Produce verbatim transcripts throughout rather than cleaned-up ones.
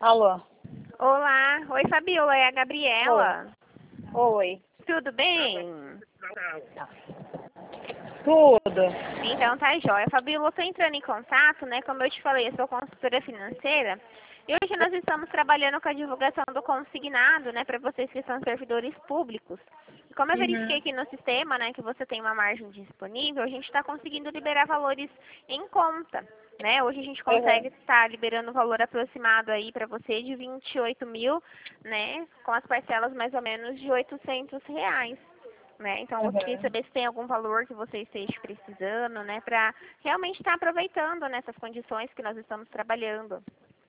Alô? Olá, oi Fabiola, é a Gabriela. Oi. Tudo bem? Tudo. Então tá jóia. Fabiola, eu tô entrando em contato, né? Como eu te falei, eu sou consultora financeira. E hoje nós estamos trabalhando com a divulgação do consignado, né? Para vocês que são servidores públicos. E como eu verifiquei Uhum. aqui no sistema, né? Que você tem uma margem disponível, a gente está conseguindo liberar valores em conta. Né? Hoje a gente Uhum. consegue estar liberando um valor aproximado aí para você de vinte e oito mil, né? Com as parcelas mais ou menos de oitocentos reais. Né? Então, eu queria Uhum. saber se tem algum valor que você esteja precisando, né? Para realmente estar aproveitando nessas condições que nós estamos trabalhando.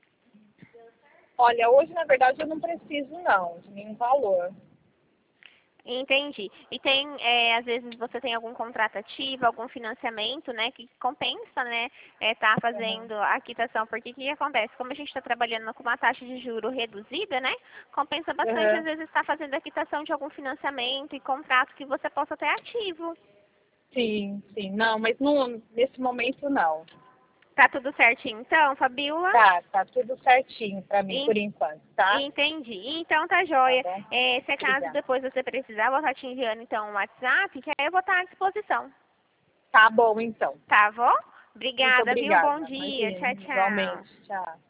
Olha, hoje na verdade eu não preciso não de nenhum valor. Entendi. E tem, é, às vezes você tem algum contrato ativo, algum financiamento, né, que compensa, né, estar Uhum. fazendo a quitação, porque o que acontece? Como a gente está trabalhando com uma taxa de juro reduzida, né, compensa bastante, às Uhum. vezes, estar fazendo a quitação de algum financiamento e contrato que você possa ter ativo. Sim, sim. Não, mas não, nesse momento não. Tá tudo certinho então, Fabiola? Tá, tá tudo certinho pra mim En- por enquanto, tá? Entendi. Então tá Tá joia. bom? É, se caso Obrigada. depois você precisar, eu vou estar te enviando então um WhatsApp, que aí eu vou estar à disposição. Tá bom então. Tá bom? Muito Obrigada, viu? Bom obrigada. dia. Imagina, Tchau, tchau. igualmente. Tchau.